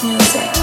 music.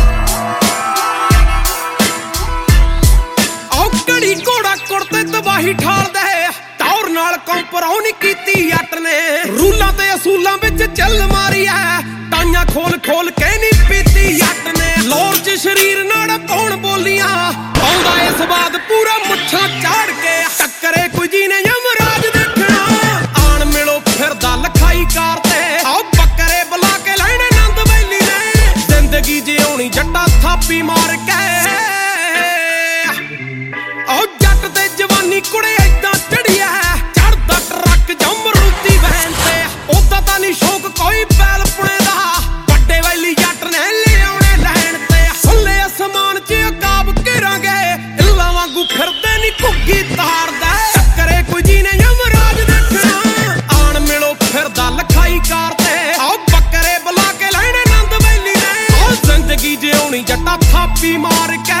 ਘੜੀ ਘੋੜਾ ਕੁੜਤੇ ਤਬਾਹੀ ਠਾਲਦਾ ਹੈ ਟੌਰ ਨਾਲ ਕੰਪਰਾਉ ਨੀ ਕੀਤੀ ਅੱਟ ਨੇ ਰੂਲਾਂ ਤੇ ਅਸੂਲਾਂ ਵਿੱਚ ਚੱਲ ਮਾਰੀ ਐ ਟਾਈਆਂ ਖੋਲ ਖੋਲ ਕੇ ਨੀ ਪੀਤੀ ਅੱਟ ਨੇ ਲੋਰ ਚ ਸਰੀਰ ਨਾਲ ਪਾਉਣ ਬੋਲੀਆਂ ਆਉਂਦਾ ਏ ਸਵਾਦ ਪੂਰਾ ਮੁੱਛਾਂ ਚਾੜ ਕੇ ਟੱਕਰੇ ਕੋਈ ਜੀ ਨੇ ਯਮਰਾਜ ਦੇਖਣਾ ਆਣ ਮਿਲੋ ਫਿਰਦਾ ਲਖਾਈ ਕਾਰ ਤੇ ਆਓ ਬੱਕਰੇ ਬੁਲਾ ਕੇ ਲੈਣੇ ਨੰਦ ਵੈਲੀ ਨੇ ਜ਼ਿੰਦਗੀ ਜਿਉਣੀ ਜੱਟਾ ਥਾਪੀ ਮਾਰ ਕੇ ਜੱਟ ਤੇ ਜਵਾਨੀ ਕੁੜੇ ਏਦਾਂ ਚੜੀਆ ਚੜਦਾ ਟਰੱਕ ਜੰਮ ਰੂਤੀ ਵੈਨ ਤੇ ਉਦਾਂ ਤਾਂ ਨੀ ਸ਼ੌਕ ਕੋਈ ਪੈਲ ਪੁਣੇ ਦਾ ਵੱਡੇ ਵੈਲੀ ਜੱਟ ਨੇ ਲਿਆਉਣੇ ਲੈਣ ਤੇ ਫੁੱਲੇ ਅਸਮਾਨ 'ਚ ਅਕਾਬ ਘੇਰਾਂਗੇ ਇੱਲਾਂ ਵਾਂਗੂ ਫਿਰਦੇ ਨੀ ਘੁੱਗੀ ਤਾਰਦਾ ਟੱਕਰੇ ਕੋਈ ਜੀ ਨੇ ਯਮਰਾਜ ਦੇਖਣਾ ਆਣ ਮਿਲੋ ਫਿਰਦਾ ਲਖਾਈ ਕਾਰ ਤੇ ਆਓ ਬੱਕਰੇ ਬੁਲਾ ਕੇ ਲੈਣੇ ਨੰਦ ਵੈਲੀ ਨੇ ਉਹ ਜ਼ਿੰਦਗੀ ਜਿਉਣੀ ਜੱਟਾ ਥਾਪੀ ਮਾਰ ਕੇ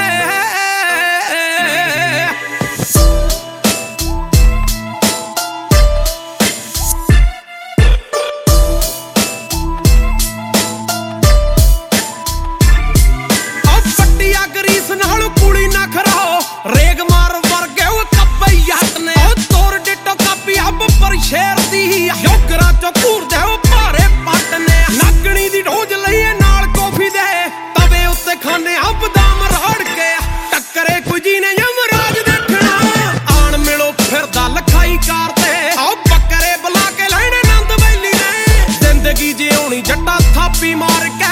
ਰੇਗ ਮਾਰ ਵਰਗੇ ਉਹ ਕੱਬੇ ਜੱਟ ਨੇ ਉਹ ਤੋਰ ਡਿੱਟੋ ਕਾਪੀ ਹੱਬ ਪਰ ਸ਼ੇਰ ਦੀ ਯੋਗਰਾਂ ਚੋਂ ਘੂਰਦੇ ਉਹ ਭਾਰੇ ਪੱਟ ਨੇ ਨਾਗਣੀ ਦੀ ਢੋਜ ਲਈਏ ਨਾਲ ਕੌਫੀ ਦੇ ਤਵੇ ਉੱਤੇ ਖਾਨੇ ਆ ਬਦਾਮ ਰੋੜ ਕੇ ਟੱਕਰੇ ਕੋਈ ਜੀ ਨੇ ਯਮਰਾਜ ਦੇਖਣਾ ਆਣ ਮਿਲੋ ਫਿਰਦਾ ਲਖਾਈ ਕਾਰ ਤੇ ਆਓ ਬੱਕਰੇ ਬੁਲਾ ਕੇ ਲੈਣੇ ਨੰਦ ਵੈਲੀ ਨੇ ਜ਼ਿੰਦਗੀ ਜਿਉਣੀ ਜੱਟਾ ਥਾਪੀ ਮਾਰ ਕੇ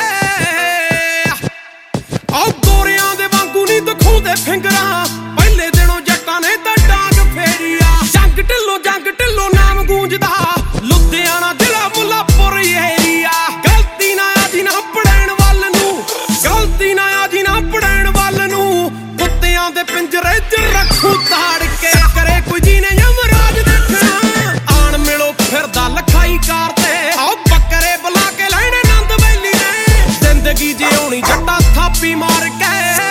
ਆਓ ਗੋਰਿਆਂ ਦੇ ਵਾਂਗੂ ਨੀ ਦਿਖਾਉਂਦੇ ਫਿੰਗਰਾਂ ਪਹਿਲੇ ਦਿਨੋਂ ਜੱਟਾਂ ਨੇ ਤਾਂ ਡਾਂਗ ਫੇਰੀਆ ਜੰਗ ਢਿੱਲੋਂ ਨਾਮ ਗੂੰਜਦਾ ਲੁਧਿਆਣਾ ਜ਼ਿਲ੍ਹਾ ਮੁੱਲਾਪੁਰ ਏਰੀਆ ਗਲਤੀ ਨਾ ਆ ਜੀ ਨਾ ਪੜੈਣ ਵੱਲ ਨੂੰ ਗਲਤੀ ਨਾ ਆ ਜੀ ਨਾ ਪੜੈਣ ਵੱਲ ਨੂੰ ਕੁੱਤਿਆਂ ਦੇ ਪਿੰਜਰੇ 'ਚ ਰੱਖੂ ਤਾੜ ਕੇ ਕਰੇ ਕੋਈ ਜੀ ਨੇ ਯਮਰਾਜ ਦੇਖਣਾ ਆਣ ਮਿਲੋ ਫਿਰਦਾ ਲਖਾਈ ਕਾਰ ਤੇ ਆਓ ਬੱਕਰੇ ਬੁਲਾ ਕੇ ਲੈਣੇ ਨੰਦ ਵੈਲੀ ਨੇ ਜ਼ਿੰਦਗੀ ਜਿਉਣੀ ਜੱਟਾ ਥਾਪੀ ਮਾਰ ਕੇ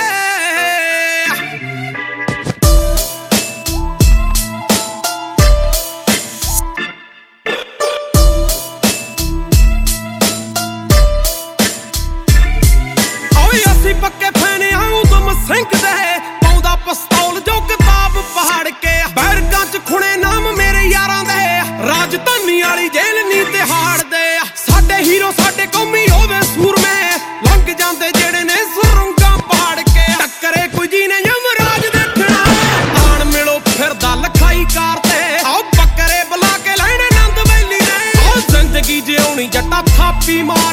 ਪੱਕੇ ਫੈਨੇ ਉਦਮ ਸਿੰਘ ਦੇ ਪਾਉਂਦਾ ਪਿਸਤੌਲ ਜੋ ਕਿਤਾਬ ਪਹਾੜ ਕੇ ਬੈਰਕਾਂ 'ਚ ਖੁਣੇ ਨਾਮ ਮੇਰੇ ਯਾਰਾਂ ਦੇ ਰਾਜਧਾਨੀ ਵਾਲੀ ਜੇਲ੍ਹ ਨੀ ਤਿਹਾੜਦੇ ਸਾਡੇ ਹੀਰੋ ਸਾਡੇ ਕੌਮੀ ਹੋਵੇ ਸੂਰਮੇ ਲੰਘ ਜਾਂਦੇ ਜਿਹੜੇ ਨੇ ਸੁਰੰਗਾਂ ਪਹਾੜ ਕੇ ਟੱਕਰੇ ਕੋਈ ਜੀ ਨੇ ਯਮਰਾਜ ਦੇਖਣਾ ਆਣ ਮਿਲੋ ਫਿਰਦਾ ਲਖਾਈ ਕਾਰ ਤੇ ਆਓ ਬੱਕਰੇ ਬੁਲਾ ਕੇ ਲੈਣੇ ਨੰਦ ਵੈਲੀ ਨੇ ਉਹ ਜ਼ਿੰਦਗੀ ਜਿਉਣੀ ਜੱਟਾ ਥਾਪੀ ਮਾਰ